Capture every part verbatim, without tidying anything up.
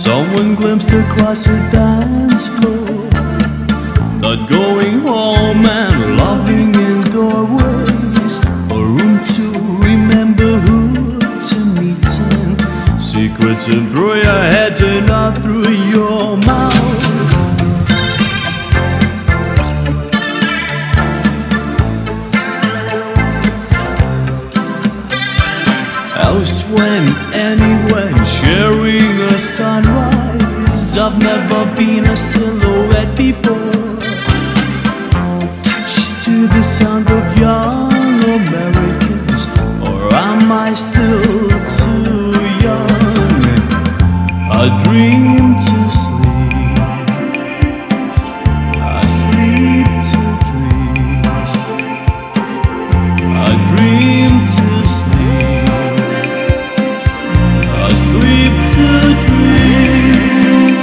Someone glimpsed across a dance floor, not going home and loving in doorways, a room to remember who to meet in, secrets and through your head and not through your mouth. Else when, anywhere, sharing a sunrise, I've never been a silhouette before, touched to the sound of young Americans, or am I still too young? I dream to sleep, I sleep to dream, I dream to sleep, I sleep to dream.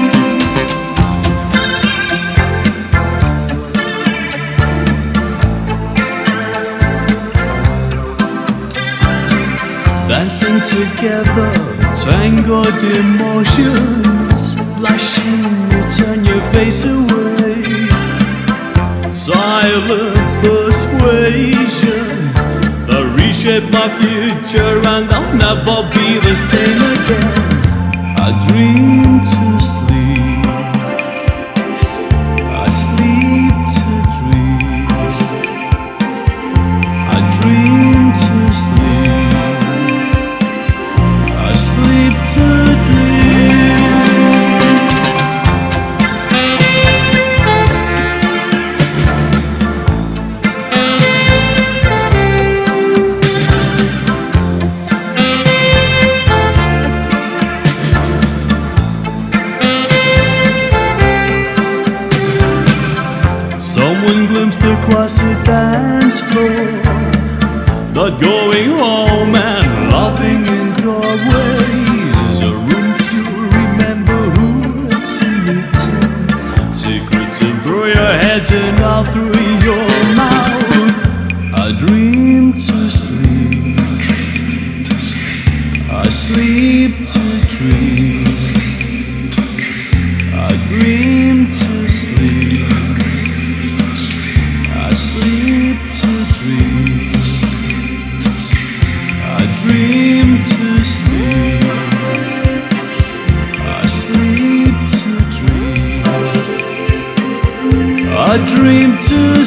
Dancing together, tangled emotions, blushing, you turn your face away. Silent persuasion, the reshape my future, and I'll never be the same again. I dream to sleep, I sleep to dream, I dream to sleep, I sleep to dream. Someone glimpsed across a dance floor, not going home and loving in doorways, a room to remember who to meet in, secrets in through your head and out through your mouth. I dream to sleep, I sleep to dream, I dream to sleep, I sleep to dream, I dream to sleep, I sleep to dream, I dream to